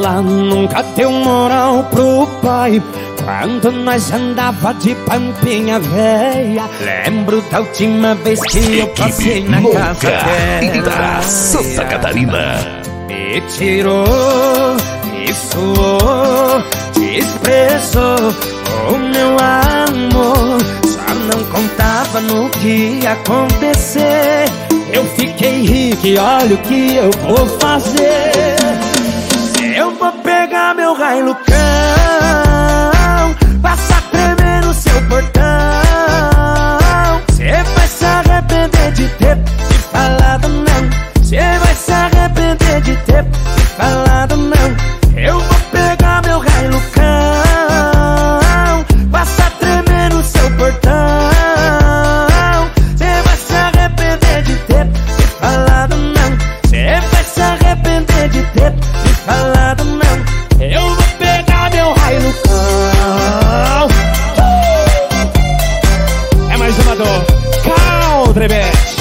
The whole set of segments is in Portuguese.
ela nunca deu moral pro pai. Quando nós andava de pampinha véia, lembro da última vez que eu passei na casa dela. Santa Catarina. Me tirou, me suou, desprezou o meu amor. Só não contava no que ia acontecer. Eu fiquei rico e olha o que eu vou fazer. Eu vou pegar meu Hilux, passar tremer no seu portão. Cê vai se arrepender de ter me falado não. Cê vai se arrepender de ter me falado não. Eu vou pegar meu Hilux, passar tremer no seu portão. Cê vai se arrepender de ter me falado não. Cê vai se arrepender de ter me falado não. Eu vou pegar meu Hilux. É mais uma do Caldrebete.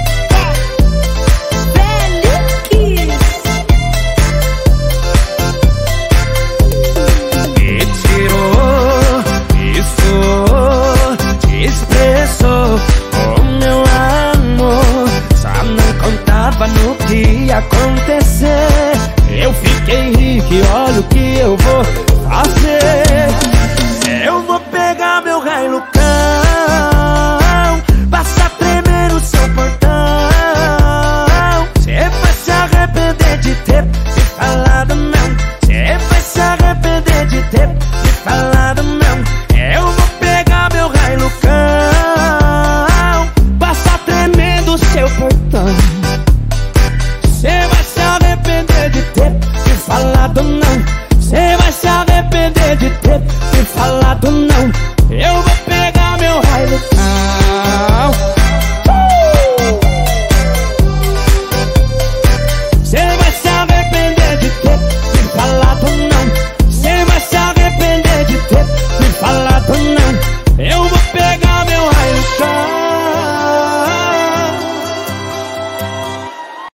Me tirou, me suou, desprezou o meu amor. Só não contava no que ia acontecer. Eu fiquei rico e olha o que eu vou fazer. Eu vou pegar meu Hilux, passar tremer no seu portão. Cê vai se arrepender de ter me falado não. Cê vai se arrepender de ter me falado não. Eu vou pegar meu Hilux, passar tremer no seu portão. Cê vai se arrepender de ter me falado não. Cê vai se arrepender de ter me falado não. Eu vou pegar meu Hilux. Cê vai se arrepender de ter me falado não. Cê vai se arrepender de ter